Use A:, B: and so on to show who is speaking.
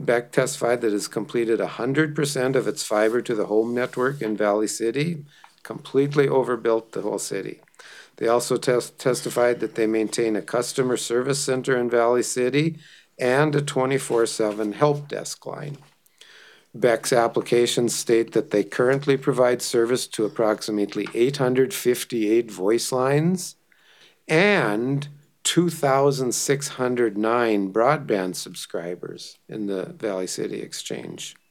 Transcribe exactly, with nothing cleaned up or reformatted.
A: Beck testified that it's completed one hundred percent of its fiber to the home network in Valley City, completely overbuilt the whole city. They also tes- testified that they maintain a customer service center in Valley City and a twenty-four seven help desk line. Beck's applications state that they currently provide service to approximately eight hundred fifty-eight voice lines and two thousand six hundred nine broadband subscribers in the Valley City Exchange.